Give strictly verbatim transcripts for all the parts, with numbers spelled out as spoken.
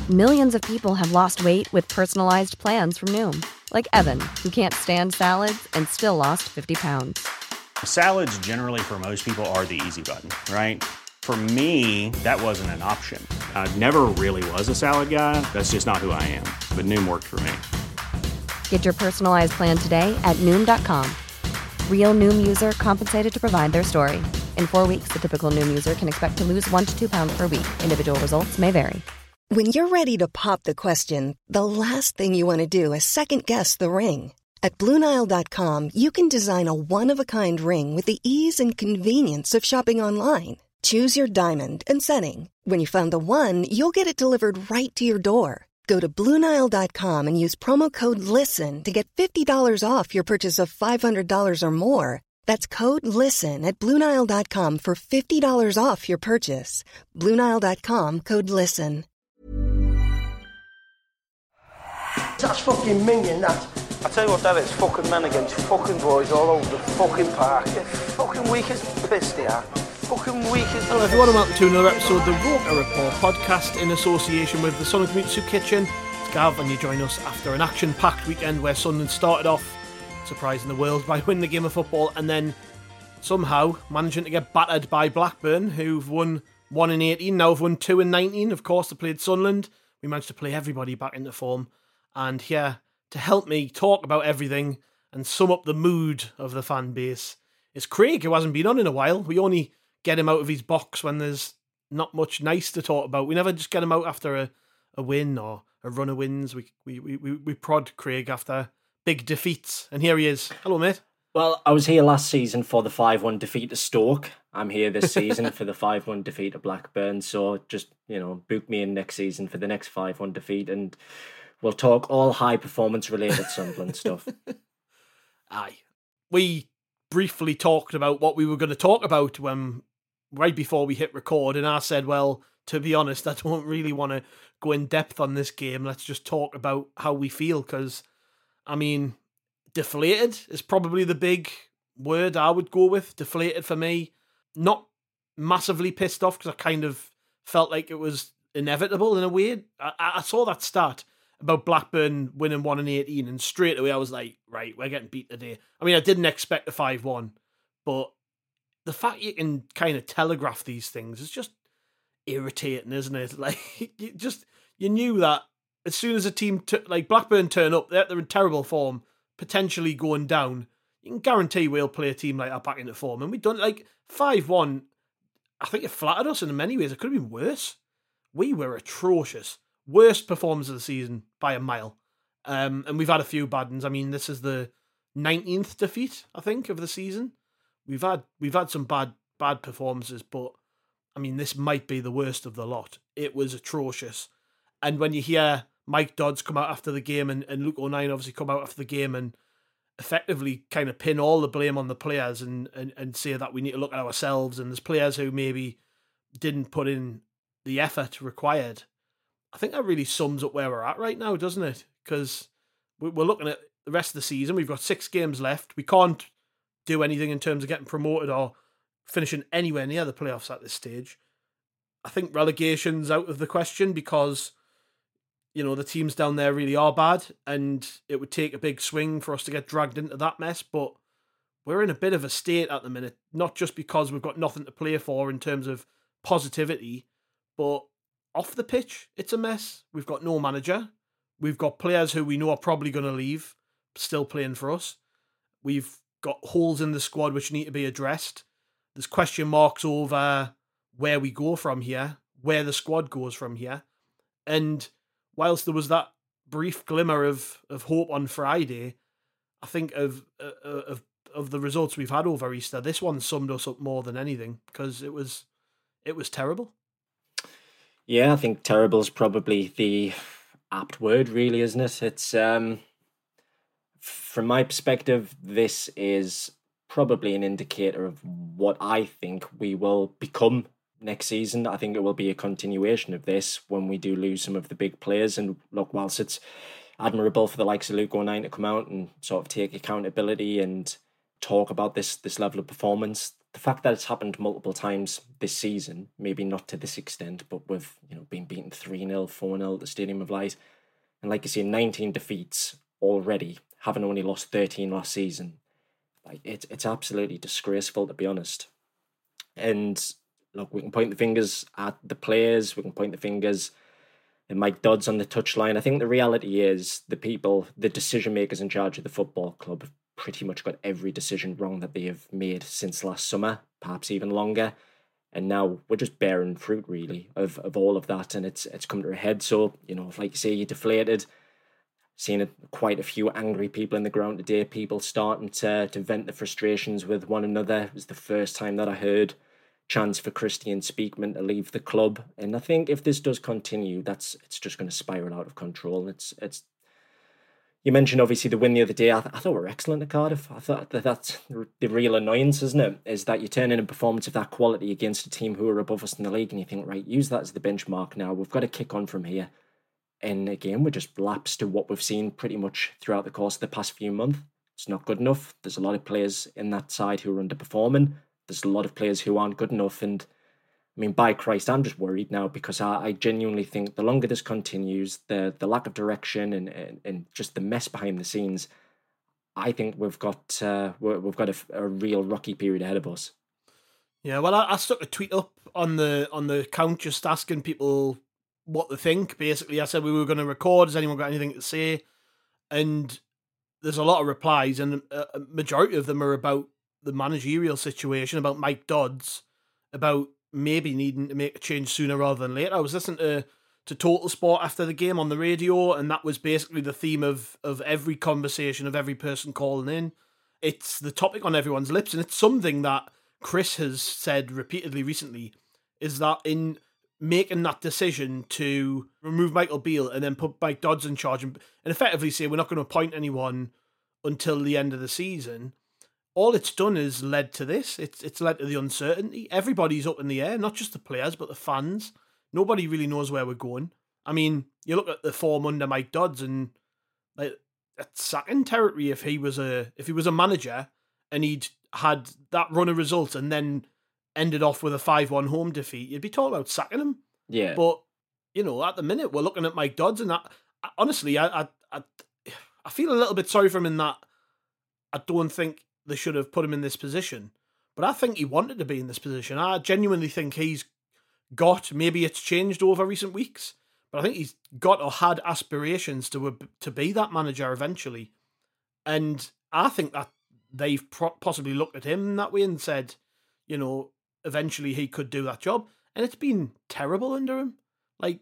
Millions of people have lost weight with personalized plans from Noom. Like Evan, who can't stand salads and still lost fifty pounds. Salads generally for most people are the easy button, right? For me, that wasn't an option. I never really was a salad guy. That's just not who I am. But Noom worked for me. Get your personalized plan today at Noom dot com. Real Noom user compensated to provide their story. In four weeks, the typical Noom user can expect to lose one to two pounds per week. Individual results may vary. When you're ready to pop the question, the last thing you want to do is second-guess the ring. At Blue Nile dot com, you can design a one-of-a-kind ring with the ease and convenience of shopping online. Choose your diamond and setting. When you find the one, you'll get it delivered right to your door. Go to Blue Nile dot com and use promo code LISTEN to get fifty dollars off your purchase of five hundred dollars or more. That's code LISTEN at Blue Nile dot com for fifty dollars off your purchase. Blue Nile dot com, code LISTEN. That's fucking minging, that. I tell you what that is, fucking men against fucking boys all over the fucking park. They're fucking weak as piss, they are. Fucking weak as... Hello everyone and welcome to another episode of the Roker Report podcast in association with the Sunderland Community Soup Kitchen. It's Gav and you join us after an action-packed weekend where Sunderland started off surprising the world by winning the game of football and then somehow managing to get battered by Blackburn, who've won one in eighteen, now have won two in nineteen. Of course, they played Sunderland. We managed to play everybody back into form. And here to help me talk about everything and sum up the mood of the fan base is Craig, who hasn't been on in a while. We only get him out of his box when there's not much nice to talk about. We never just get him out after a, a win or a run of wins. We, we, we, we prod Craig after big defeats. And here he is. Hello, mate. Well, I was here last season for the five one defeat to Stoke. I'm here this season for the five one defeat to Blackburn. So just, you know, book me in next season for the next five one defeat and we'll talk all high performance related Sunderland stuff. Aye. We briefly talked about what we were going to talk about when right before we hit record, and I said, well, to be honest, I don't really want to go in depth on this game. Let's just talk about how we feel, because, I mean, deflated is probably the big word I would go with. Deflated for me. Not massively pissed off, because I kind of felt like it was inevitable in a way. I, I saw that stat about Blackburn winning one in eighteen, and straight away I was like, right, we're getting beat today. I mean, I didn't expect a five one, but the fact you can kind of telegraph these things is just irritating, isn't it? Like, you just, you knew that as soon as a team, t- like Blackburn turn up, they're, they're in terrible form, potentially going down, you can guarantee we'll play a team like that back into form. And we done, like, five one, I think it flattered us in many ways. It could have been worse. We were atrocious. Worst performance of the season by a mile. Um, and we've had a few bad ones. I mean, this is the nineteenth defeat, I think, of the season. We've had we've had some bad bad performances, but I mean, this might be the worst of the lot. It was atrocious. And when you hear Mike Dodds come out after the game and, and Luke O'Nien obviously come out after the game and effectively kind of pin all the blame on the players and, and, and say that we need to look at ourselves and there's players who maybe didn't put in the effort required, I think that really sums up where we're at right now, doesn't it? Because we're looking at the rest of the season. We've got six games left. We can't do anything in terms of getting promoted or finishing anywhere near the playoffs at this stage. I think relegation's out of the question because, you know, the teams down there really are bad and it would take a big swing for us to get dragged into that mess. But we're in a bit of a state at the minute, not just because we've got nothing to play for in terms of positivity, but off the pitch, it's a mess. We've got no manager. We've got players who we know are probably going to leave, still playing for us. We've got holes in the squad which need to be addressed. There's question marks over where we go from here, where the squad goes from here. And whilst there was that brief glimmer of, of hope on Friday, I think of, uh, of of the results we've had over Easter, this one summed us up more than anything because it was it was terrible. Yeah, I think terrible is probably the apt word, really, isn't it? It's um, from my perspective, this is probably an indicator of what I think we will become next season. I think it will be a continuation of this when we do lose some of the big players. And look, whilst it's admirable for the likes of Luke O'Nien to come out and sort of take accountability and talk about this this level of performance, the fact that it's happened multiple times this season, maybe not to this extent, but with, you know, being beaten three nil, four nil at the Stadium of Light, and like you say, nineteen defeats already, having only lost thirteen last season. Like, it's it's absolutely disgraceful, to be honest. And look, we can point the fingers at the players, we can point the fingers at Mike Dodds on the touchline. I think the reality is the people, the decision makers in charge of the football club have pretty much got every decision wrong that they have made since last summer, perhaps even longer. And now we're just bearing fruit, really, of, of all of that, and it's it's come to a head. So, you know, like you say, you're deflated. Seeing it, quite a few angry people in the ground today, people starting to, to vent their frustrations with one another. It was the first time that I heard chants for Christian Speakman to leave the club. And I think if this does continue, that's it's just going to spiral out of control. It's it's. You mentioned obviously the win the other day. I, th- I thought we were excellent at Cardiff. I thought that that's the real annoyance, isn't it? Is that you turn in a performance of that quality against a team who are above us in the league, and you think, right, use that as the benchmark now. We've got to kick on from here. And again, we're just lapsed to what we've seen pretty much throughout the course of the past few months. It's not good enough. There's a lot of players in that side who are underperforming. There's a lot of players who aren't good enough. And I mean, by Christ, I'm just worried now, because I, I genuinely think the longer this continues, the the lack of direction and, and, and just the mess behind the scenes, I think we've got uh, we're, we've got a, a real rocky period ahead of us. Yeah, well, I, I stuck a tweet up on the on the account just asking people what they think. Basically, I said we were going to record. Has anyone got anything to say? And there's a lot of replies, and a majority of them are about the managerial situation, about Mike Dodds, about maybe needing to make a change sooner rather than later. I was listening to, to Total Sport after the game on the radio, and that was basically the theme of, of every conversation, of every person calling in. It's the topic on everyone's lips, and it's something that Chris has said repeatedly recently, is that in making that decision to remove Michael Beale and then put Mike Dodds in charge and, and effectively say we're not going to appoint anyone until the end of the season, all it's done is led to this. It's it's led to the uncertainty. Everybody's up in the air, not just the players, but the fans. Nobody really knows where we're going. I mean, you look at the form under Mike Dodds, and like, that's sacking territory if he was a if he was a manager and he'd had that run of results and then ended off with a five one home defeat, you'd be talking about sacking him. Yeah. But, you know, at the minute, we're looking at Mike Dodds, and I, I, honestly, I, I, I, I feel a little bit sorry for him in that I don't think they should have put him in this position. But I think he wanted to be in this position. I genuinely think he's got, maybe it's changed over recent weeks, but I think he's got or had aspirations to to be that manager eventually. And I think that they've pro- possibly looked at him that way and said, you know, eventually he could do that job. And it's been terrible under him. Like,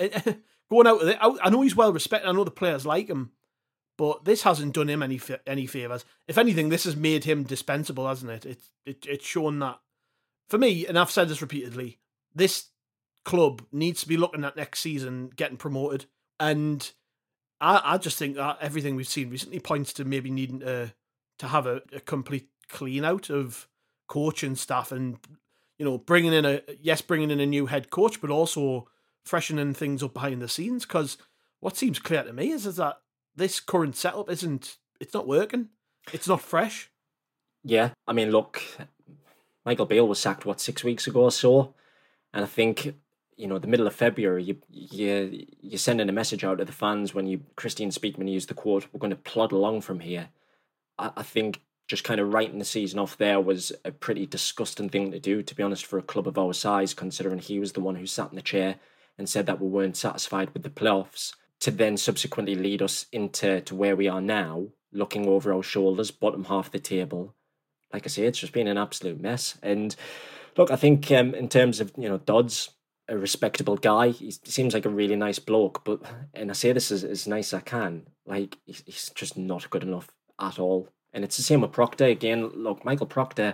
going out with it, I know he's well respected. I know the players like him. But this hasn't done him any any favours. If anything, this has made him dispensable, hasn't it? It's it, it's shown that, for me, and I've said this repeatedly, this club needs to be looking at next season getting promoted. And I, I just think that everything we've seen recently points to maybe needing to to have a, a complete clean out of coaching staff, and, you know, bringing in a yes, bringing in a new head coach, but also freshening things up behind the scenes. Because what seems clear to me is, is that this current setup isn't, it's not working. It's not fresh. Yeah, I mean, look, Michael Beale was sacked, what, six weeks ago or so? And I think, you know, the middle of February, you, you, you're sending a message out to the fans when you, Christian Speakman used the quote, we're going to plod along from here. I, I think just kind of writing the season off there was a pretty disgusting thing to do, to be honest, for a club of our size, considering he was the one who sat in the chair and said that we weren't satisfied with the playoffs, to then subsequently lead us into to where we are now, looking over our shoulders, bottom half of the table. Like I say, it's just been an absolute mess. And look, I think um, in terms of, you know, Dodds, a respectable guy, he seems like a really nice bloke, but, and I say this as, as nice as I can, like, he's, he's just not good enough at all. And it's the same with Proctor. Again, look, Michael Proctor,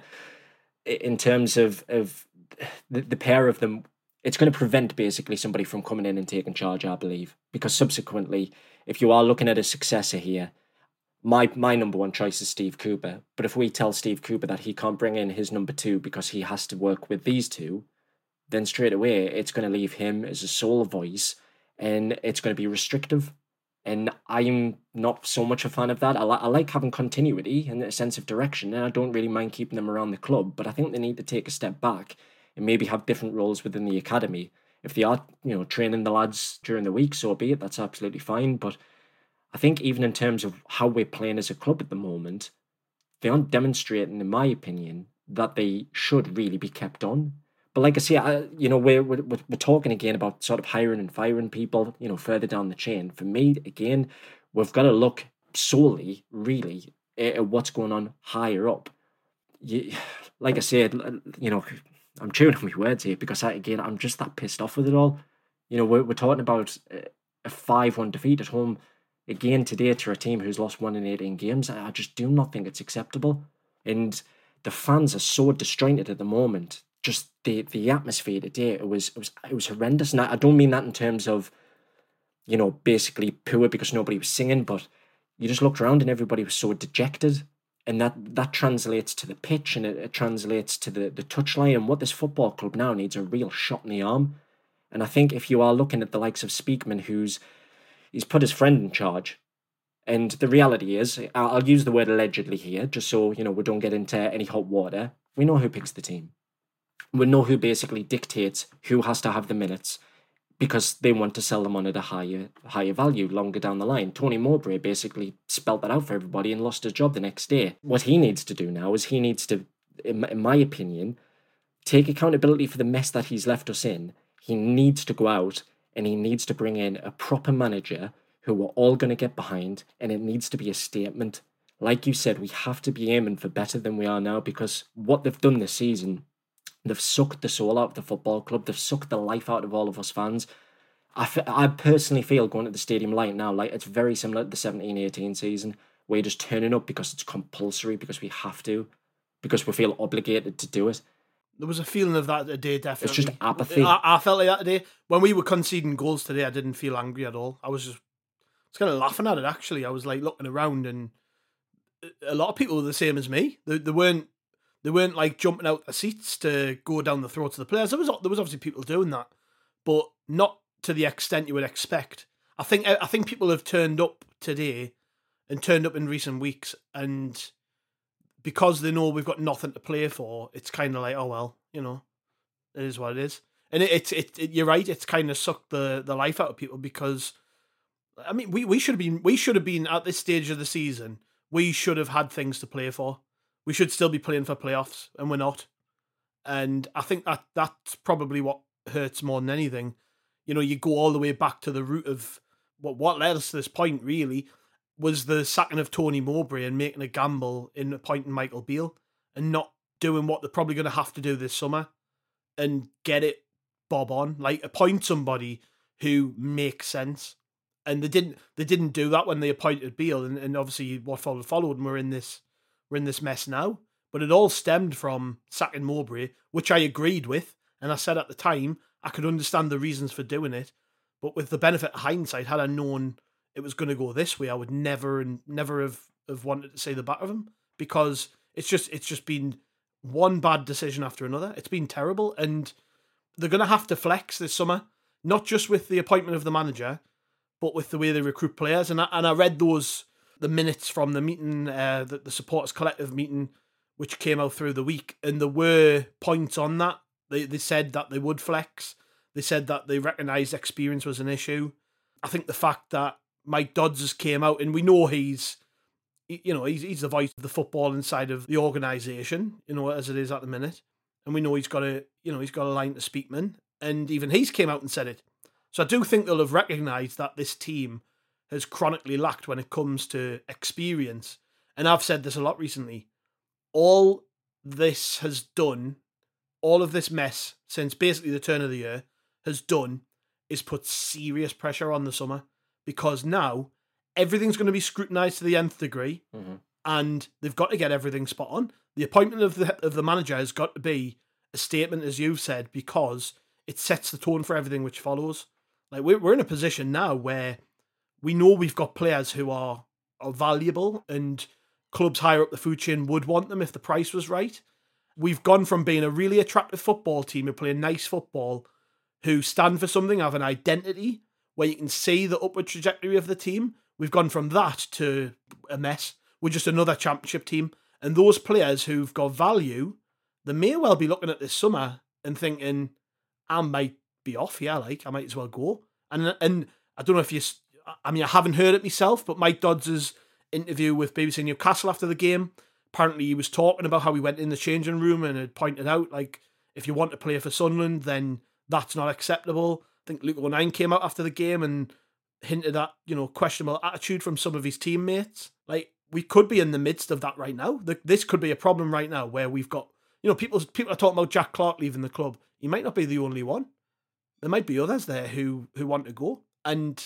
in terms of, of the, the pair of them, it's going to prevent basically somebody from coming in and taking charge, I believe. Because subsequently, if you are looking at a successor here, my my number one choice is Steve Cooper. But if we tell Steve Cooper that he can't bring in his number two because he has to work with these two, then straight away it's going to leave him as a sole voice, and it's going to be restrictive. And I'm not so much a fan of that. I, li- I like having continuity and a sense of direction, and I don't really mind keeping them around the club, but I think they need to take a step back and maybe have different roles within the academy. If they are, you know, training the lads during the week, so be it, that's absolutely fine. But I think even in terms of how we're playing as a club at the moment, they aren't demonstrating, in my opinion, that they should really be kept on. But like I say, I, you know, we're, we're we're talking again about sort of hiring and firing people, you know, further down the chain. For me, again, we've got to look solely, really, at what's going on higher up. You, like I said, you know, I'm chewing on my words here because, I, again, I'm just that pissed off with it all. You know, we're, we're talking about a five one defeat at home again today to a team who's lost one in eighteen games. I just do not think it's acceptable. And the fans are so disjointed at the moment. Just the, the atmosphere today, it was it was it was horrendous. And I, I don't mean that in terms of, you know, basically poor because nobody was singing, but you just looked around and everybody was so dejected. And that, that translates to the pitch, and it, it translates to the, the touchline. And what this football club now needs a real shot in the arm. And I think if you are looking at the likes of Speakman, who's he's put his friend in charge, and the reality is, I'll use the word allegedly here, just so, you know, we don't get into any hot water. We know who picks the team. We know who basically dictates who has to have the minutes because they want to sell them on at a higher higher value longer down the line. Tony Mowbray basically spelt that out for everybody and lost his job the next day. What he needs to do now is he needs to, in my opinion, take accountability for the mess that he's left us in. He needs to go out and he needs to bring in a proper manager who we're all going to get behind, and it needs to be a statement. Like you said, we have to be aiming for better than we are now, because what they've done this season, they've sucked the soul out of the football club. They've sucked the life out of all of us fans. I, f- I personally feel going to the stadium right now, like it's very similar to the seventeen eighteen season, where you're just turning up because it's compulsory, because we have to, because we feel obligated to do it. There was a feeling of that today, definitely. It's just apathy. I, I felt like that today. When we were conceding goals today, I didn't feel angry at all. I was just I was kind of laughing at it, actually. I was like looking around, and a lot of people were the same as me. They, they weren't They weren't like jumping out the seats to go down the throats of the players. There was there was obviously people doing that, but not to the extent you would expect. I think I think people have turned up today and turned up in recent weeks, and because they know we've got nothing to play for, it's kind of like, oh well, you know, it is what it is. And it, it's it, it you're right. It's kind of sucked the, the life out of people, because I mean we, we should have been we should have been at this stage of the season. We should have had things to play for. We should still be playing for playoffs, and we're not. And I think that that's probably what hurts more than anything. You know, you go all the way back to the root of what what led us to this point, really, was the sacking of Tony Mowbray and making a gamble in appointing Michael Beale and not doing what they're probably going to have to do this summer and get it bob on. Like, appoint somebody who makes sense. And they didn't they didn't do that when they appointed Beale, and, and obviously what followed followed, and we're in this We're in this mess now. But it all stemmed from sacking Mowbray, which I agreed with. And I said at the time, I could understand the reasons for doing it. But with the benefit of hindsight, had I known it was going to go this way, I would never and never have, have wanted to say the back of him. Because it's just it's just been one bad decision after another. It's been terrible. And they're going to have to flex this summer. Not just with the appointment of the manager, but with the way they recruit players. And I, and I read those... the minutes from the meeting, uh, the, the supporters collective meeting, which came out through the week, and there were points on that. They they said that they would flex. They said that they recognised experience was an issue. I think the fact that Mike Dodds has came out, and we know he's, you know, he's he's the voice of the football inside of the organisation, you know, as it is at the minute, and we know he's got a, you know, he's got a line to Speakman, and even he's came out and said it. So I do think they'll have recognised that this team has chronically lacked when it comes to experience. And I've said this a lot recently. All this has done, all of this mess since basically the turn of the year has done is put serious pressure on the summer, because now everything's going to be scrutinised to the nth degree, mm-hmm. and they've got to get everything spot on. The appointment of the of the manager has got to be a statement, as you've said, because it sets the tone for everything which follows. Like, we're, we're in a position now where we know we've got players who are, are valuable, and clubs higher up the food chain would want them if the price was right. We've gone from being a really attractive football team who play nice football, who stand for something, have an identity. where you can see the upward trajectory of the team. We've gone from that to a mess. We're just another championship team. And those players who've got value, they may well be looking at this summer and thinking, I might be off here, like, I might as well go. And and I don't know if you, I mean, I haven't heard it myself, but Mike Dodds' interview with B B C Newcastle after the game, apparently he was talking about how he went in the changing room and had pointed out, like, if you want to play for Sunderland, then that's not acceptable. I think Luke O'Nien came out after the game and hinted at, you know, questionable attitude from some of his teammates. Like, we could be in the midst of that right now. This could be a problem right now where we've got, you know, people people are talking about Jack Clarke leaving the club. He might not be the only one. There might be others there who, who want to go. And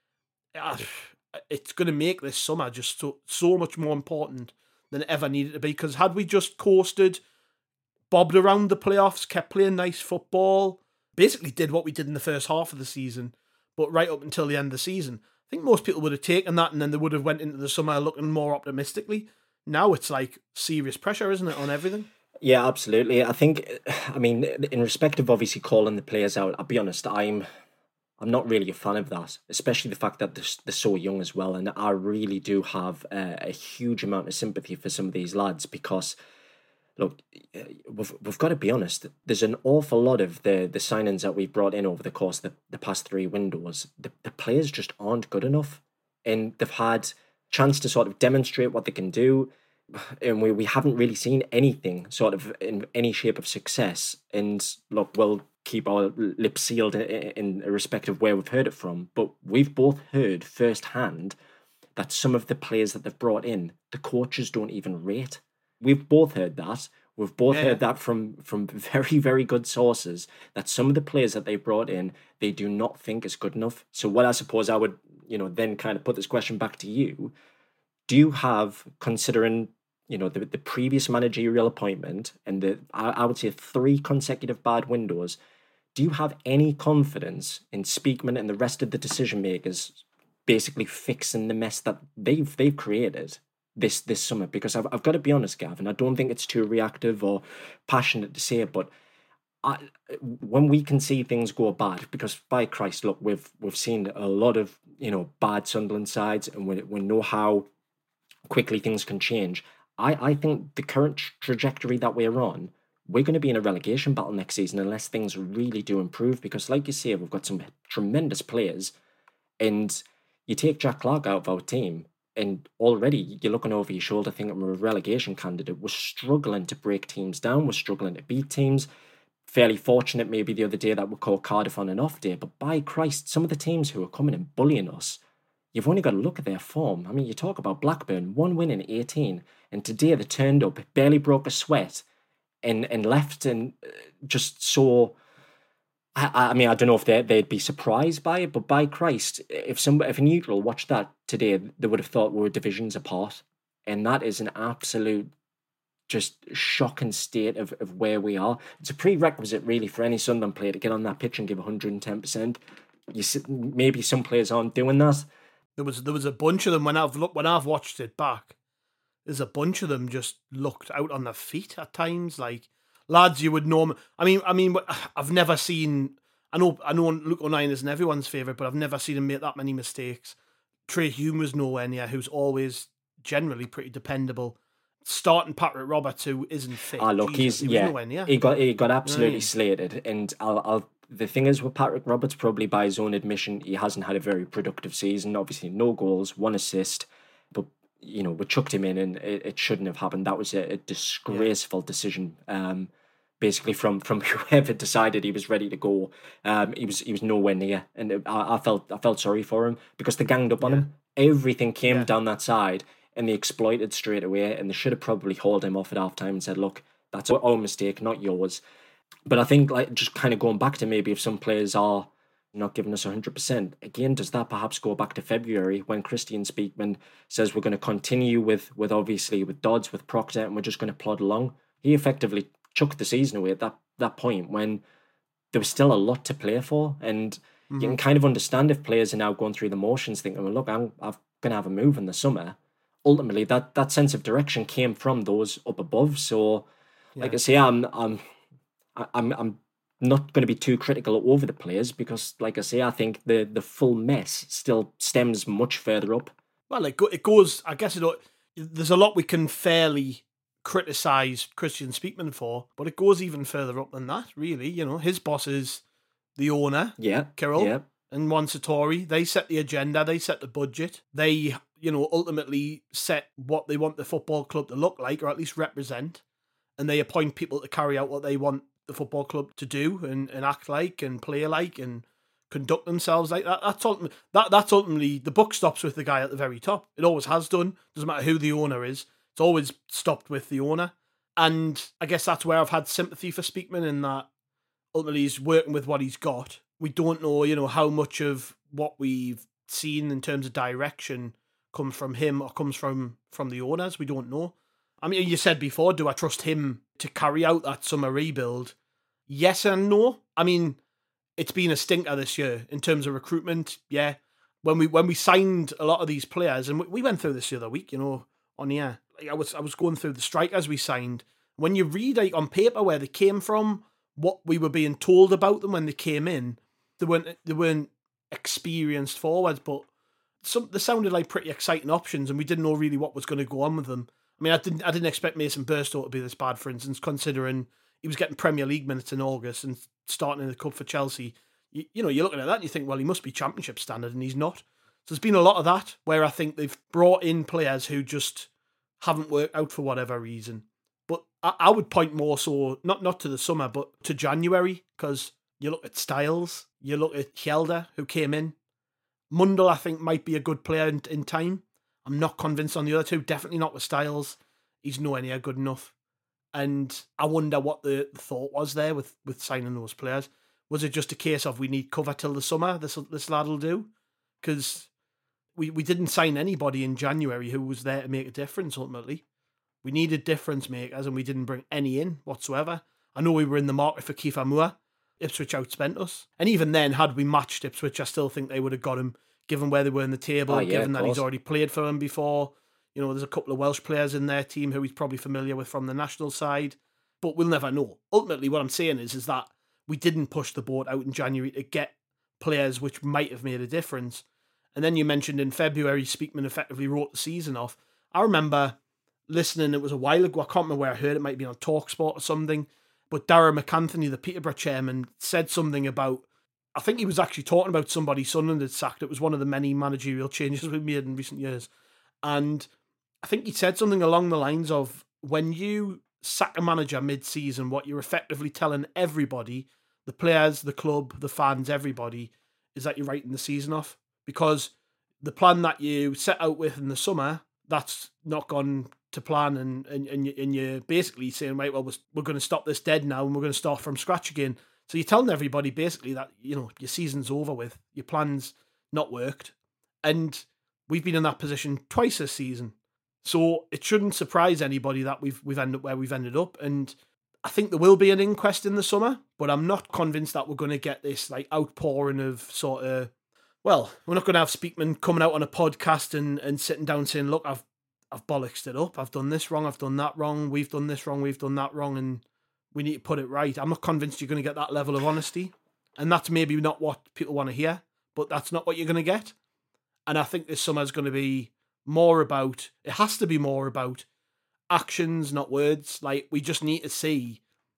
uh, it's going to make this summer just so, so much more important than it ever needed to be. Because had we just coasted, bobbed around the playoffs, kept playing nice football, basically did what we did in the first half of the season, but right up until the end of the season, I think most people would have taken that and then they would have went into the summer looking more optimistically. Now it's like serious pressure, isn't it, on everything? Yeah, absolutely. I think, I mean, in respect of obviously calling the players out, I'll be honest, I'm I'm not really a fan of that, especially the fact that they're, they're so young as well. And I really do have a, a huge amount of sympathy for some of these lads because, look, we've, we've got to be honest, there's an awful lot of the, the signings that we've brought in over the course of the, the past three windows. The, the players just aren't good enough. And they've had chance to sort of demonstrate what they can do. And we, we haven't really seen anything sort of in any shape of success. And look, we'll keep our lips sealed in, in respect of where we've heard it from. But we've both heard firsthand that some of the players that they've brought in, the coaches don't even rate. We've both heard that. We've both yeah. heard that from, from very, very good sources, that some of the players that they brought in, they do not think is good enough. So what I suppose I would, you know, then kind of put this question back to you. Do you have, considering, you know, the, the previous managerial appointment and the, I, I would say three consecutive bad windows, do you have any confidence in Speakman and the rest of the decision makers basically fixing the mess that they've they've created this this summer? Because I've I've got to be honest, Gavin, I don't think it's too reactive or passionate to say it, but I, when we can see things go bad, because by Christ, look, we've we've seen a lot of, you know, bad Sunderland sides, and we we know how quickly things can change. I, I think the current trajectory that we're on, we're going to be in a relegation battle next season unless things really do improve. Because, like you say, we've got some tremendous players, and you take Jack Clarke out of our team, and already you're looking over your shoulder thinking we're a relegation candidate. We're struggling to break teams down. We're struggling to beat teams. Fairly fortunate maybe the other day that we caught Cardiff on an off day. But by Christ, some of the teams who are coming and bullying us, you've only got to look at their form. I mean, you talk about Blackburn, one win in eighteen, and today they turned up, barely broke a sweat, and and left, and just so. I, I mean, I don't know if they they'd be surprised by it, but by Christ, if some if a neutral watched that today, they would have thought we were divisions apart, and that is an absolute, just shocking state of, of where we are. It's a prerequisite really for any Sunderland player to get on that pitch and give one hundred ten percent. You maybe some players aren't doing that. There was there was a bunch of them when I've looked when I've watched it back. There's a bunch of them just looked out on their feet at times, like lads you would know. I mean, I mean, I've never seen. I know, I know, Luke O'Nien isn't everyone's favourite, but I've never seen him make that many mistakes. Trey Hume was nowhere near, who's always generally pretty dependable. Starting Patrick Roberts, who isn't fit. Ah, look, Jesus, he's he yeah, nowhere near. he got he got absolutely right. slated, and I'll I'll. The thing is with Patrick Roberts, probably by his own admission, he hasn't had a very productive season. Obviously, no goals, one assist, but you know we chucked him in, and it, it shouldn't have happened. That was a, a disgraceful yeah. decision, um, basically from from whoever decided he was ready to go. Um, he was he was nowhere near, and I, I felt I felt sorry for him because they ganged up on yeah. him. Everything came yeah. down that side, and they exploited straight away. And they should have probably hauled him off at half time and said, "Look, that's our mistake, not yours." But I think, like, just kind of going back to maybe if some players are not giving us one hundred percent, again, does that perhaps go back to February when Christian Speakman says we're going to continue with, with obviously, with Dodds, with Proctor, and we're just going to plod along? He effectively chucked the season away at that, that point when there was still a lot to play for. And mm-hmm. you can kind of understand if players are now going through the motions thinking, well, look, I'm, I'm going to have a move in the summer. Ultimately, that, that sense of direction came from those up above. So, yeah. like I say, I'm... I'm I'm I'm not going to be too critical over the players because, like I say, I think the, the full mess still stems much further up. Well, it, go, it goes, I guess it, there's a lot we can fairly criticise Christian Speakman for, but it goes even further up than that, really. You know, his boss is the owner, yeah, Kirill, yeah. and Juan Sartori. They set the agenda, they set the budget. They, you know, ultimately set what they want the football club to look like, or at least represent, and they appoint people to carry out what they want the football club to do and, and act like and play like and conduct themselves like that. That's ultimately, that, that's ultimately, the buck stops with the guy at the very top. It always has done. Doesn't matter who the owner is. It's always stopped with the owner. And I guess that's where I've had sympathy for Speakman, in that ultimately he's working with what he's got. We don't know, you know, how much of what we've seen in terms of direction comes from him or comes from, from the owners. We don't know. I mean, you said before, do I trust him to carry out that summer rebuild? Yes and no. I mean, it's been a stinker this year in terms of recruitment. Yeah. When we when we signed a lot of these players, and we went through this the other week, you know, on the air. Like I was I was going through the strikers we signed. When you read like on paper where they came from, what we were being told about them when they came in, they weren't they weren't experienced forwards, but some they sounded like pretty exciting options, and we didn't know really what was going to go on with them. I mean, I didn't I didn't expect Mason Burstow to be this bad, for instance, considering he was getting Premier League minutes in August and starting in the cup for Chelsea. You, you know, you're looking at that and you think, well, he must be Championship standard, and he's not. So there's been a lot of that where I think they've brought in players who just haven't worked out for whatever reason. But I, I would point more so, not, not to the summer, but to January, because you look at Styles, you look at Hjelde, who came in. Mundell, I think, might be a good player in, in time. I'm not convinced on the other two, definitely not with Styles. He's nowhere near good enough. And I wonder what the thought was there with, with signing those players. Was it just a case of we need cover till the summer, this this lad will do? Because we, we didn't sign anybody in January who was there to make a difference, ultimately. We needed difference makers and we didn't bring any in whatsoever. I know we were in the market for Kiefer Moore. Ipswich outspent us. And even then, had we matched Ipswich, I still think they would have got him, given where they were in the table, oh, yeah, given that he's already played for them before. You know, there's a couple of Welsh players in their team who he's probably familiar with from the national side. But we'll never know. Ultimately, what I'm saying is, is that we didn't push the boat out in January to get players which might have made a difference. And then you mentioned in February, Speakman effectively wrote the season off. I remember listening, it was a while ago, I can't remember where I heard it, might be on TalkSport or something, but Darragh McAnthony, the Peterborough chairman, said something about, I think he was actually talking about somebody Sunderland had sacked. It was one of the many managerial changes we've made in recent years. And I think he said something along the lines of, when you sack a manager mid-season, what you're effectively telling everybody, the players, the club, the fans, everybody, is that you're writing the season off. Because the plan that you set out with in the summer, that's not gone to plan, and and, and, you, and you're basically saying, right, well, we're, we're going to stop this dead now and we're going to start from scratch again. So you're telling everybody basically that, you know, your season's over with, your plan's not worked. And we've been in that position twice this season. So it shouldn't surprise anybody that we've we've ended up where we've ended up. And I think there will be an inquest in the summer, but I'm not convinced that we're going to get this like outpouring of sort of, well, we're not going to have Speakman coming out on a podcast and, and sitting down saying, look, I've I've bollocksed it up. I've done this wrong. I've done that wrong. We've done this wrong. We've done that wrong. And we need to put it right. I'm not convinced you're going to get that level of honesty. And that's maybe not what people want to hear, but that's not what you're going to get. And I think this summer is going to be more about, it has to be more about actions, not words. Like, we just need to see,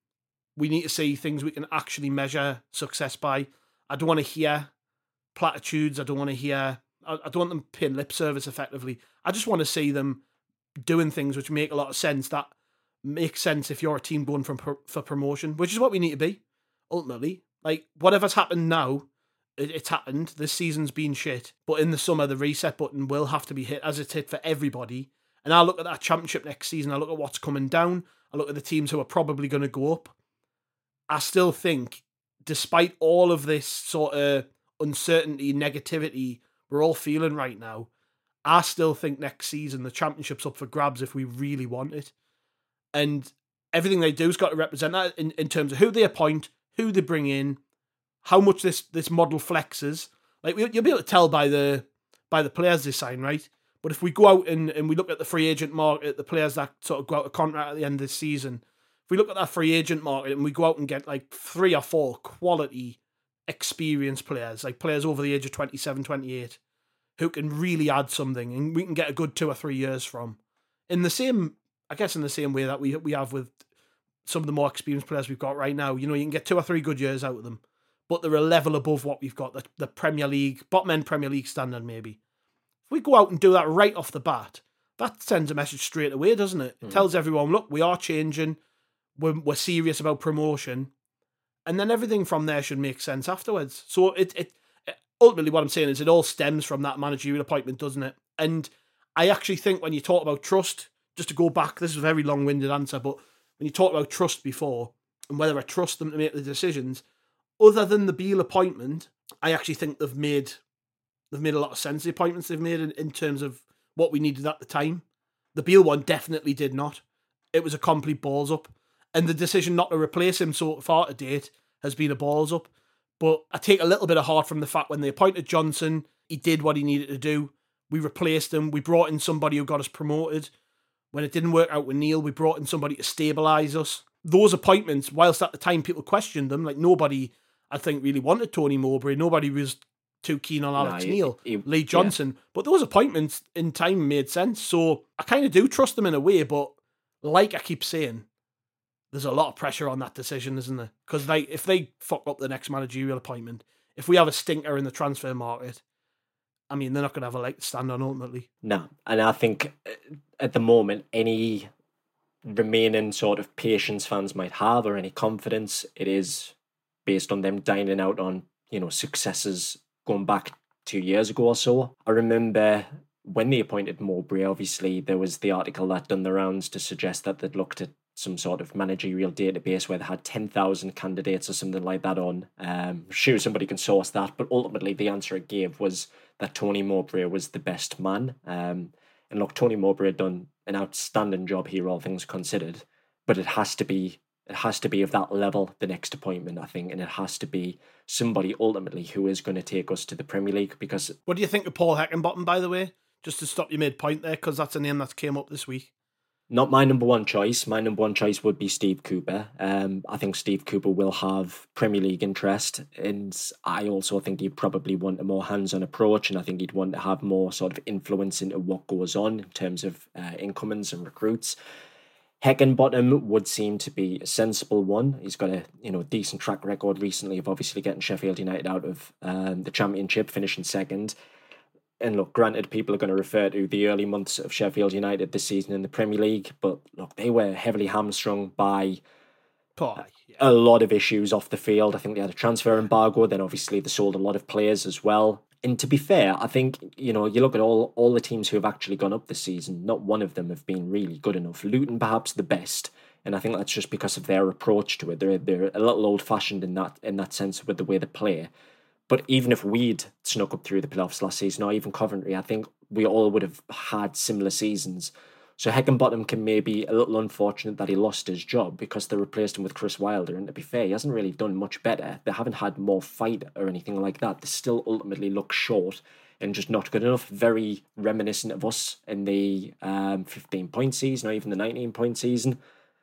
we need to see things we can actually measure success by. I don't want to hear platitudes. I don't want to hear, I, I don't want them paying lip service effectively. I just want to see them doing things which make a lot of sense, that make sense if you're a team going from for promotion, which is what we need to be, ultimately. Like, whatever's happened now, it, it's happened. This season's been shit. But in the summer, the reset button will have to be hit, as it's hit for everybody. And I look at that championship next season, I look at what's coming down, I look at the teams who are probably going to go up. I still think, despite all of this sort of uncertainty, negativity we're all feeling right now, I still think next season the championship's up for grabs if we really want it. And everything they do has got to represent that in, in terms of who they appoint, who they bring in, how much this, this model flexes. Like, you'll be able to tell by the by the players they sign, right? But if we go out and, and we look at the free agent market, the players that sort of go out of contract at the end of this season, if we look at that free agent market and we go out and get like three or four quality experienced players, like players over the age of twenty-seven, twenty-eight, who can really add something and we can get a good two or three years from. In the same, I guess in the same way that we we have with some of the more experienced players we've got right now, you know, you can get two or three good years out of them, but they're a level above what we've got, the, the Premier League, bottom end Premier League standard maybe. If we go out and do that right off the bat, that sends a message straight away, doesn't it? It mm. tells everyone, look, we are changing, we're, we're serious about promotion, and then everything from there should make sense afterwards. So it, it, it ultimately what I'm saying is it all stems from that managerial appointment, doesn't it? And I actually think when you talk about trust, just to go back, this is a very long-winded answer, but when you talked about trust before and whether I trust them to make the decisions, other than the Beale appointment, I actually think they've made they've made a lot of sense. The appointments they've made in, in terms of what we needed at the time. The Beale one definitely did not. It was a complete balls up, and the decision not to replace him so far to date has been a balls up. But I take a little bit of heart from the fact when they appointed Johnson, he did what he needed to do. We replaced him. We brought in somebody who got us promoted. When it didn't work out with Neil, we brought in somebody to stabilise us. Those appointments, whilst at the time people questioned them, like nobody, I think, really wanted Tony Mowbray. Nobody was too keen on Alex no, Neil, he, he, Lee Johnson. Yeah. But those appointments in time made sense. So I kind of do trust them in a way, but like I keep saying, there's a lot of pressure on that decision, isn't there? Because like, if they fuck up the next managerial appointment, if we have a stinker in the transfer market, I mean, they're not going to have a leg to stand on ultimately. No, and I think at the moment, any remaining sort of patience fans might have or any confidence, it is based on them dining out on, you know, successes going back two years ago or so. I remember when they appointed Mowbray, obviously, there was the article that done the rounds to suggest that they'd looked at some sort of managerial database where they had ten thousand candidates or something like that on. Um, sure, somebody can source that, but ultimately the answer it gave was that Tony Mowbray was the best man. Um, and look, Tony Mowbray had done an outstanding job here, all things considered, but it has to be it has to be of that level, the next appointment, I think, and it has to be somebody ultimately who is going to take us to the Premier League. Because what do you think of Paul Heckingbottom, by the way? Just to stop your mid-point there, because that's a name that came up this week. Not my number one choice. My number one choice would be Steve Cooper. Um, I think Steve Cooper will have Premier League interest, and I also think he'd probably want a more hands-on approach, and I think he'd want to have more sort of influence into what goes on in terms of uh, incomings and recruits. Heckingbottom would seem to be a sensible one. He's got a you know decent track record recently of obviously getting Sheffield United out of um, the Championship, finishing second. And look, granted, people are going to refer to the early months of Sheffield United this season in the Premier League, but look, they were heavily hamstrung by Boy, yeah. a lot of issues off the field. I think they had a transfer embargo, then obviously they sold a lot of players as well. And to be fair, I think, you know, you look at all, all the teams who have actually gone up this season, not one of them have been really good enough. Luton, perhaps the best, and I think that's just because of their approach to it. They're they're a little old-fashioned in that in that sense with the way they play. But even if we'd snuck up through the playoffs last season, or even Coventry, I think we all would have had similar seasons. So Heckingbottom can maybe a little unfortunate that he lost his job because they replaced him with Chris Wilder. And to be fair, he hasn't really done much better. They haven't had more fight or anything like that. They still ultimately look short and just not good enough. Very reminiscent of us in the um, fifteen-point season or even the nineteen-point season.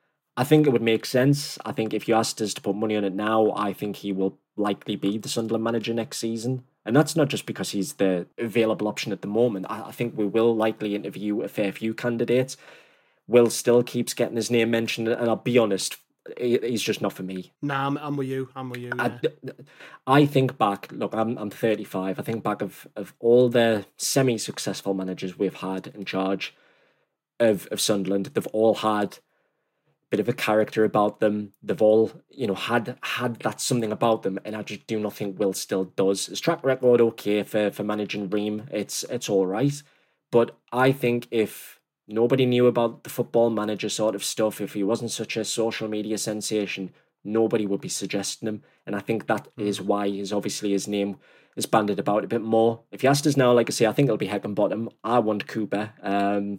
I think it would make sense. I think if you asked us to put money on it now, I think he will likely be the Sunderland manager next season. And that's not just because he's the available option at the moment. I, I think we will likely interview a fair few candidates. Will still keeps getting his name mentioned, and I'll be honest, he, he's just not for me. Nah, I'm, I'm with you. I'm with you. Yeah. I, I think back, look, I'm I'm thirty-five. I think back of, of all the semi-successful managers we've had in charge of, of Sunderland. They've all had bit of a character about them. They've all, you know, had had that something about them, and I just do not think Will still does. His track record, okay, for, for managing Ream, it's it's all right. But I think if nobody knew about the football manager sort of stuff, if he wasn't such a social media sensation, nobody would be suggesting him. And I think that is why his obviously his name is bandied about a bit more. If you asked us now, like I say, I think it'll be Heckingbottom. I want Cooper. Um,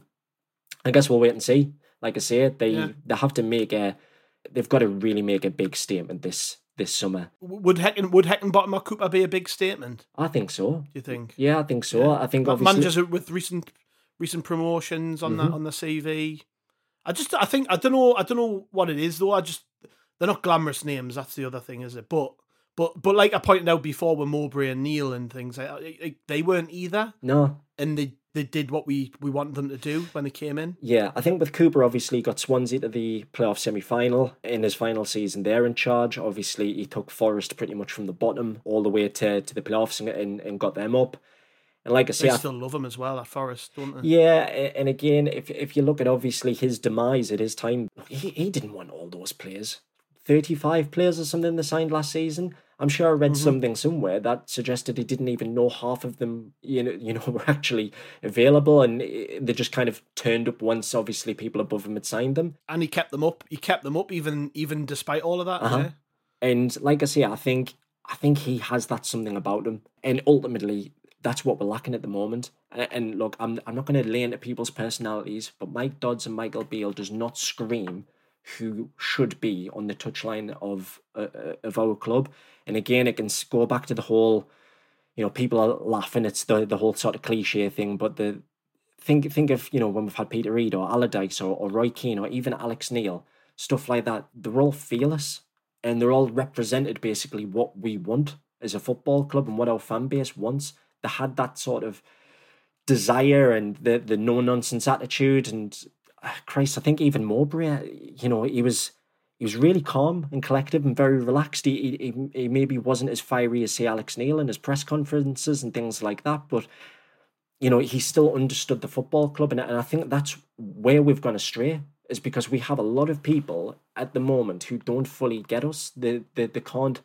I guess we'll wait and see. Like I say, they yeah. they have to make a, they've got to really make a big statement this this summer. Would Hecken would Heckingbottom or Cooper be a big statement? I think so. Do you think? Yeah, I think so. Yeah. I think obviously managers with recent recent promotions on mm-hmm. that on the C V. I just, I think, I don't know, I don't know what it is though. I just, they're not glamorous names. That's the other thing, is it? But, but, but like I pointed out before with Mowbray and Neil and things, like, like, they weren't either. No. And they, they did what we, we wanted them to do when they came in. Yeah, I think with Cooper, obviously got Swansea to the playoff semi-final in his final season there in charge. Obviously, he took Forest pretty much from the bottom all the way to, to the playoffs and, and, and got them up. And like I say, they still I, love him as well at Forest, don't they? Yeah, and again, if if you look at obviously his demise at his time, he, he didn't want all those players. thirty-five players or something they signed last season. I'm sure I read mm-hmm. something somewhere that suggested he didn't even know half of them, you know, you know, were actually available, and they just kind of turned up once obviously people above him had signed them. And he kept them up. He kept them up even even despite all of that. Uh-huh. Yeah. And like I say, I think I think he has that something about him, and ultimately that's what we're lacking at the moment. And, and look, I'm I'm not going to lay into people's personalities, but Mike Dodds and Michael Beale does not scream who should be on the touchline of uh, of our club. And again, it can go back to the whole, you know, people are laughing. It's the the whole sort of cliche thing, but the think think of, you know, when we've had Peter Reid or Allardyce or, or Roy Keane or even Alex Neil, stuff like that. They're all fearless, and they're all represented basically what we want as a football club and what our fan base wants. They had that sort of desire and the the no nonsense attitude. And uh, Christ, I think even Mowbray, you know, he was he was really calm and collective and very relaxed. He he, he maybe wasn't as fiery as say Alex Neil in his press conferences and things like that, but you know, he still understood the football club, and and I think that's where we've gone astray, is because we have a lot of people at the moment who don't fully get us. They they, they can't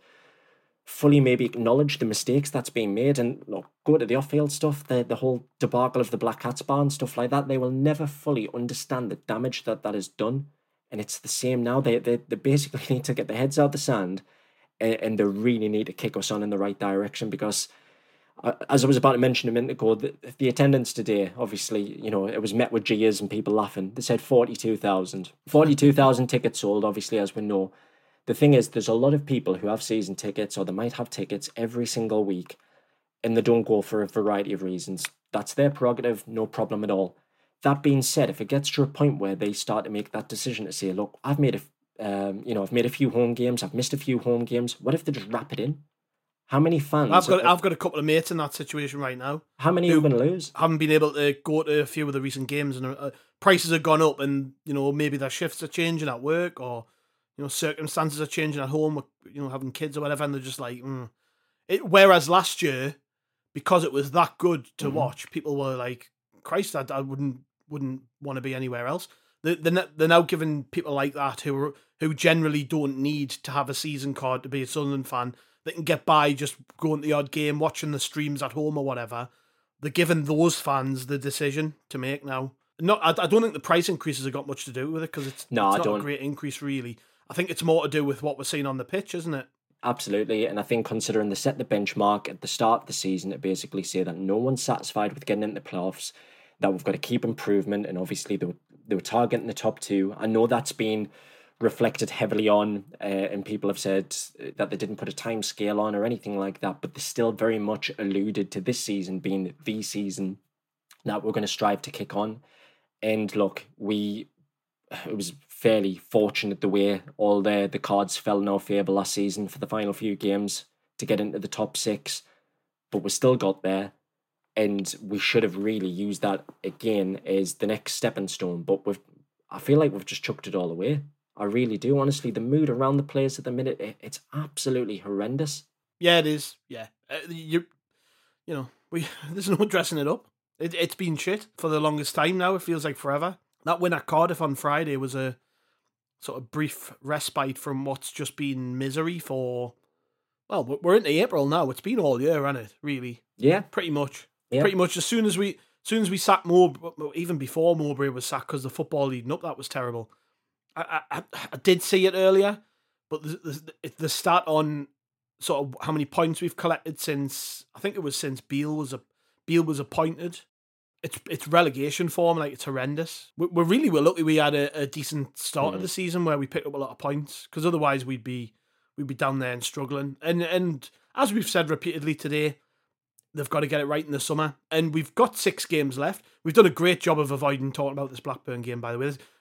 fully maybe acknowledge the mistakes that's being made. And look, go to the off-field stuff, the, the whole debacle of the Black Cats bar and stuff like that. They will never fully understand the damage that that has done. And it's the same now. They they, they basically need to get their heads out of the sand, and, and they really need to kick us on in the right direction, because uh, as I was about to mention a minute ago, the, the attendance today, obviously, you know, it was met with jeers and people laughing. They said forty-two thousand. forty-two thousand tickets sold, obviously, as we know. The thing is, there's a lot of people who have season tickets, or they might have tickets every single week, and they don't go for a variety of reasons. That's their prerogative, no problem at all. That being said, if it gets to a point where they start to make that decision to say, look, I've made a, um, you know, I've made a few home games, I've missed a few home games. What if they just wrap it in? How many fans? I've got, are, I've got a couple of mates in that situation right now. How many are you going to lose? Haven't been able to go to a few of the recent games, and uh, prices have gone up, and you know, maybe their shifts are changing at work, or you know, circumstances are changing at home, you know, having kids or whatever, and they're just like, mm. it. Whereas last year, because it was that good to mm-hmm. watch, people were like, Christ, I, I wouldn't wouldn't want to be anywhere else. They, they're, they're now giving people like that who are, who generally don't need to have a season card to be a Sunderland fan, they can get by just going to the odd game, watching the streams at home or whatever. They're giving those fans the decision to make now. Not, I, I don't think the price increases have got much to do with it, because it's, no, it's I not don't. a great increase, really. I think it's more to do with what we're seeing on the pitch, isn't it? Absolutely, and I think considering they set the benchmark at the start of the season to basically say that no one's satisfied with getting into the playoffs, that we've got to keep improvement, and obviously they were, they were targeting the top two. I know that's been reflected heavily on, uh, and people have said that they didn't put a time scale on or anything like that, but they still very much alluded to this season being the season that we're going to strive to kick on. And look, we it was fairly fortunate the way all the, the cards fell in our favour last season for the final few games to get into the top six, but we still got there, and we should have really used that again as the next stepping stone. But we've, I feel like we've just chucked it all away. I really do. Honestly, the mood around the place at the minute, it, it's absolutely horrendous. Yeah, it is. Yeah, uh, you, you know, we there's no dressing it up. It, it's been shit for the longest time now. It feels like forever. That win at Cardiff on Friday was a sort of brief respite from what's just been misery for, well, we're into April now. It's been all year, hasn't it, really? Yeah. Pretty much. Yeah. Pretty much. As soon as we as soon as we sacked Mowbray, even before Mowbray was sacked, because the football leading up, that was terrible. I, I, I did see it earlier, but the, the, the stat on sort of how many points we've collected since, I think it was since Beale was a, Beale was appointed, It's it's relegation form, like it's horrendous. We we really were lucky we had a, a decent start mm. of the season where we picked up a lot of points, because otherwise we'd be we'd be down there and struggling. And and as we've said repeatedly today, they've got to get it right in the summer. And we've got six games left. We've done a great job of avoiding talking about this Blackburn game, by the way. There's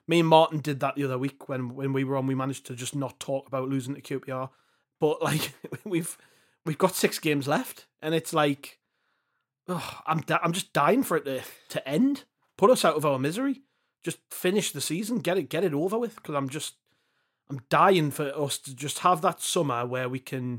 Me and Martin did that the other week when, when we were on. We managed to just not talk about losing to Q P R. But like we've we've got six games left, and it's like, oh, I'm di- I'm just dying for it to, to end. Put us out of our misery. Just finish the season. Get it get it over with. Because I'm just I'm dying for us to just have that summer where we can.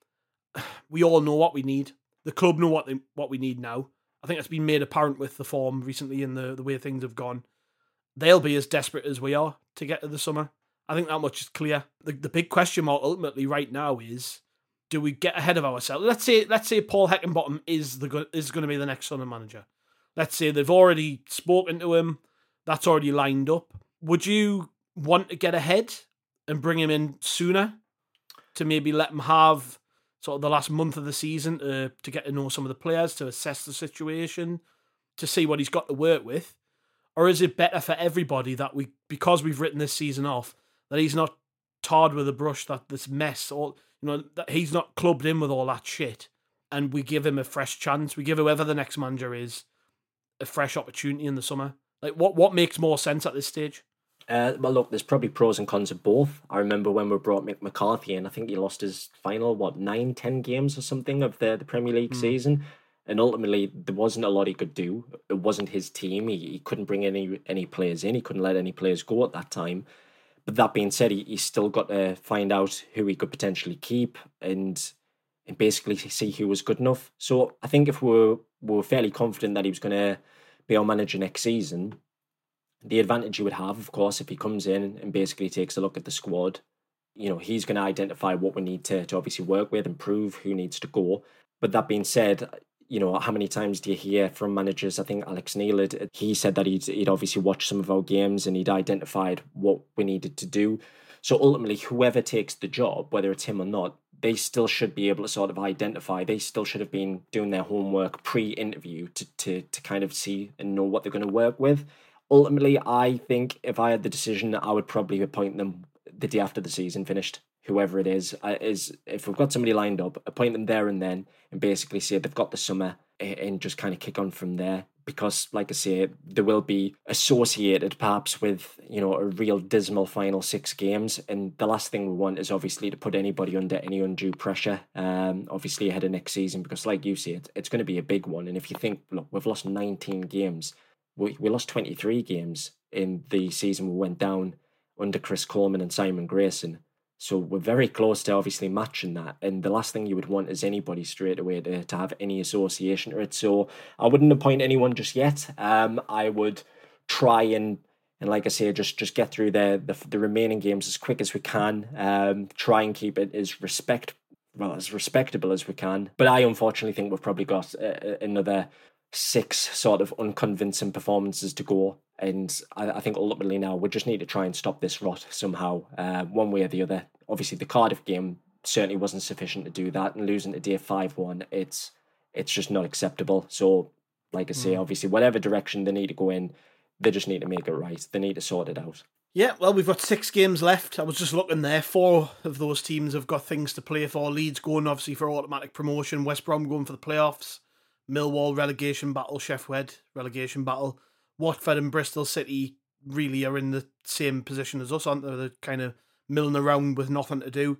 We all know what we need. The club know what they what we need now. I think that's been made apparent with the form recently and the the way things have gone. They'll be as desperate as we are to get to the summer. I think that much is clear. The, the big question mark ultimately right now is, do we get ahead of ourselves? Let's say let's say Paul Heckingbottom is the is going to be the next Sunderland manager. Let's say they've already spoken to him. That's already lined up. Would you want to get ahead and bring him in sooner to maybe let him have sort of the last month of the season to, to get to know some of the players, to assess the situation, to see what he's got to work with? Or is it better for everybody that we, because we've written this season off, that he's not tarred with a brush, that this mess, all you know, that he's not clubbed in with all that shit, and we give him a fresh chance? We give whoever the next manager is a fresh opportunity in the summer. Like, what what makes more sense at this stage? Uh, well, look, there's probably pros and cons of both. I remember when we brought Mick McCarthy in, I think he lost his final, what, nine, ten games or something of the, the Premier League mm. season. And ultimately, there wasn't a lot he could do. It wasn't his team. He, he couldn't bring any any players in. He couldn't let any players go at that time. But that being said, he, he's still got to find out who he could potentially keep and and basically see who was good enough. So I think if we we're, we we're fairly confident that he was going to be our manager next season, the advantage he would have, of course, if he comes in and basically takes a look at the squad, you know, he's going to identify what we need to, to obviously work with and prove who needs to go. But that being said, you know, how many times do you hear from managers? I think Alex Neil, had, he said that he'd, he'd obviously watched some of our games and he'd identified what we needed to do. So ultimately, whoever takes the job, whether it's him or not, they still should be able to sort of identify, they still should have been doing their homework pre-interview to, to, to kind of see and know what they're going to work with. Ultimately, I think if I had the decision, I would probably appoint them the day after the season finished. Whoever it is, uh, is if we've got somebody lined up, appoint them there and then, and basically say they've got the summer and just kind of kick on from there. Because, like I say, they will be associated perhaps with, you know, a real dismal final six games. And the last thing we want is obviously to put anybody under any undue pressure, um, obviously ahead of next season. Because, like you say, it, it's going to be a big one. And if you think, look, we've lost nineteen games. We, we lost twenty-three games in the season we went down under Chris Coleman and Simon Grayson. So we're very close to obviously matching that. And the last thing you would want is anybody straight away to, to have any association to it. So I wouldn't appoint anyone just yet. Um, I would try and, and like I say, just, just get through the, the the remaining games as quick as we can. Um, try and keep it as respect well as respectable as we can. But I unfortunately think we've probably got uh, another six sort of unconvincing performances to go. And I, I think ultimately now we just need to try and stop this rot somehow, uh, one way or the other. Obviously, the Cardiff game certainly wasn't sufficient to do that, and losing today five one, it's it's just not acceptable. So, like I say, mm. obviously, whatever direction they need to go in, they just need to make it right. They need to sort it out. Yeah, well, we've got six games left. I was just looking there. Four of those teams have got things to play for. Leeds going, obviously, for automatic promotion. West Brom going for the playoffs. Millwall relegation battle. Sheffield relegation battle. Watford and Bristol City really are in the same position as us, aren't they? They're kind of milling around with nothing to do.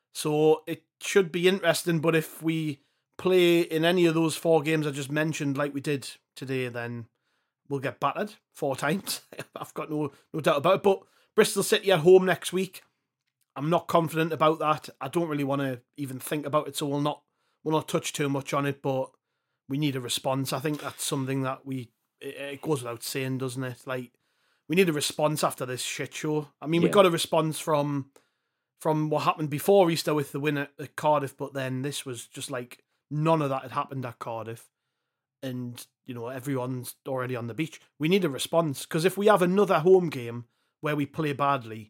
So it should be interesting, but if we play in any of those four games I just mentioned, like we did today, then we'll get battered four times. I've got no no doubt about it. But Bristol City at home next week, I'm not confident about that. I don't really want to even think about it, so we'll not we'll not touch too much on it, but we need a response. I think that's something that we, it, it goes without saying, doesn't it? Like, we need a response after this shit show. I mean, yeah. we got a response from from what happened before Easter with the win at, at Cardiff, but then this was just like none of that had happened at Cardiff. And, you know, everyone's already on the beach. We need a response, because if we have another home game where we play badly,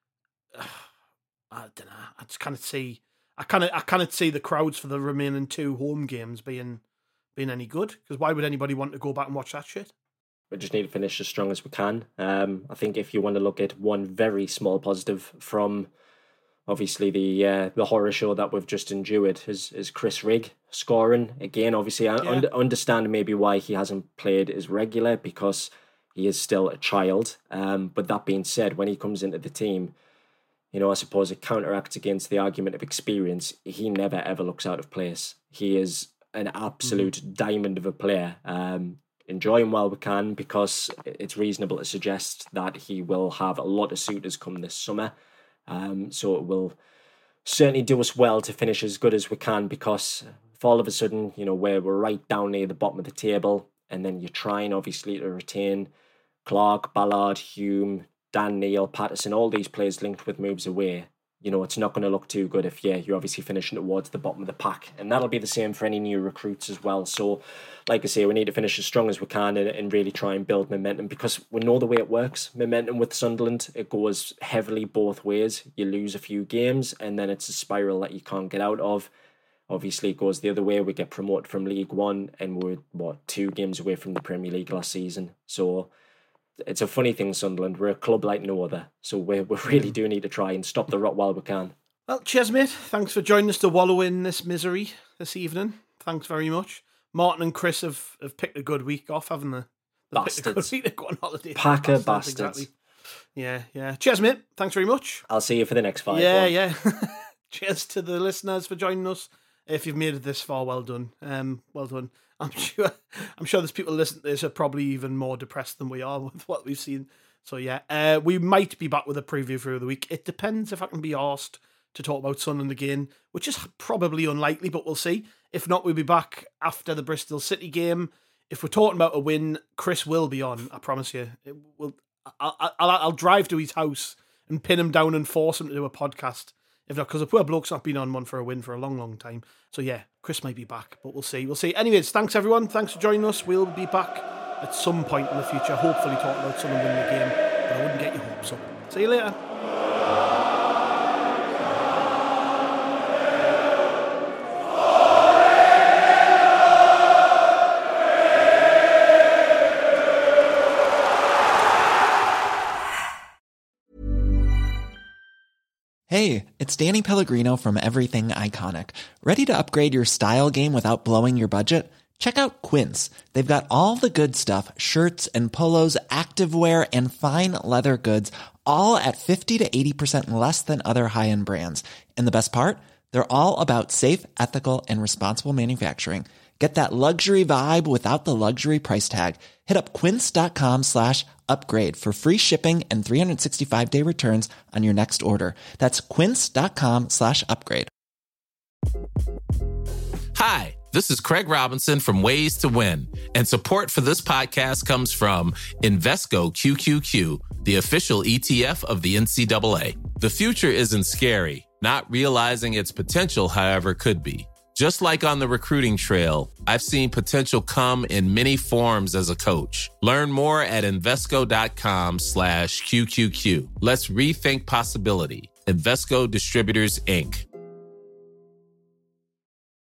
uh, I don't know. I just kind of see, I kind of, I kind of see the crowds for the remaining two home games being being any good. Because why would anybody want to go back and watch that shit? We just need to finish as strong as we can. Um, I think if you want to look at one very small positive from obviously the uh, the horror show that we've just endured is, is Chris Rigg scoring. Again, obviously, I yeah. un- understand maybe why he hasn't played as regular, because He is still a child. Um, but that being said, when he comes into the team, you know, I suppose it counteracts against the argument of experience. He never, ever looks out of place. He is an absolute mm. diamond of a player. Um, enjoy him while we can, because it's reasonable to suggest that he will have a lot of suitors come this summer. Um, so it will certainly do us well to finish as good as we can, because if all of a sudden, you know, where we're right down near the bottom of the table, and then you're trying obviously to retain Clark, Ballard, Hume, Dan Neil, Patterson, all these players linked with moves away, you know, it's not going to look too good if, yeah, you're obviously finishing towards the bottom of the pack. And that'll be the same for any new recruits as well. So, like I say, we need to finish as strong as we can and, and really try and build momentum, because we know the way it works. Momentum with Sunderland, it goes heavily both ways. You lose a few games and then it's a spiral that you can't get out of. Obviously, it goes the other way. We get promoted from League One and we're, what, two games away from the Premier League last season. So it's a funny thing, Sunderland. We're a club like no other. So we we really do need to try and stop the rot while we can. Well, cheers, mate. Thanks for joining us to wallow in this misery this evening. Thanks very much. Martin and Chris have, have picked a good week off, haven't they? They've bastards. Picked a good week to go on holiday. Packer bastards. bastards. Exactly. Yeah, yeah. Cheers, mate. Thanks very much. I'll see you for the next five. Yeah, one. yeah. Cheers to the listeners for joining us. If you've made it this far, well done. Um, well done. I'm sure I'm sure there's people listening to this are probably even more depressed than we are with what we've seen. So yeah, uh, we might be back with a preview through the week. It depends if I can be asked to talk about Sunderland again, which is probably unlikely, but we'll see. If not, we'll be back after the Bristol City game. If we're talking about a win, Chris will be on, I promise you. It will, I'll, I'll, I'll drive to his house and pin him down and force him to do a podcast. If not, because the poor bloke's not been on one for a win for a long, long time. So yeah, Chris might be back, but we'll see. We'll see. Anyways, thanks everyone. Thanks for joining us. We'll be back at some point in the future, hopefully talking about someone winning the game, but I wouldn't get your hopes up. See you later. Hey, it's Danny Pellegrino from Everything Iconic. Ready to upgrade your style game without blowing your budget? Check out Quince. They've got all the good stuff, shirts and polos, activewear, and fine leather goods, all at fifty to eighty percent less than other high-end brands. And the best part? They're all about safe, ethical, and responsible manufacturing. Get that luxury vibe without the luxury price tag. Hit up quince.com slash upgrade for free shipping and three sixty-five day returns on your next order. That's quince.com slash upgrade. Hi, this is Craig Robinson from Ways to Win, and support for this podcast comes from Invesco Q Q Q, the official E T F of the N C double A. The future isn't scary. Not realizing its potential, however, could be. Just like on the recruiting trail, I've seen potential come in many forms as a coach. Learn more at Invesco.com slash QQQ. Let's rethink possibility. Invesco Distributors, Incorporated.